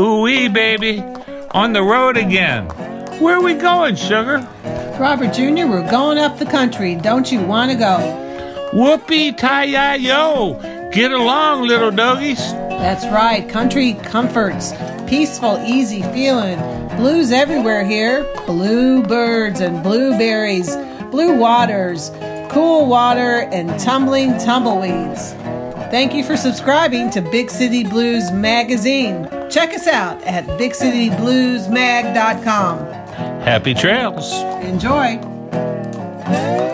Ooh-wee, baby. On the road again. Where are we going, Sugar? Robert Jr., we're going up the country. Don't you want to go? Whoopee-tie-yi-yo. Get along, little doggies. That's right. Country comforts. Peaceful, easy feeling. Blues everywhere here. Bluebirds and blueberries. Blue waters. Cool water and tumbling tumbleweeds. Thank you for subscribing to Big City Blues Magazine. Check us out at bigcitybluesmag.com. Happy trails. Enjoy.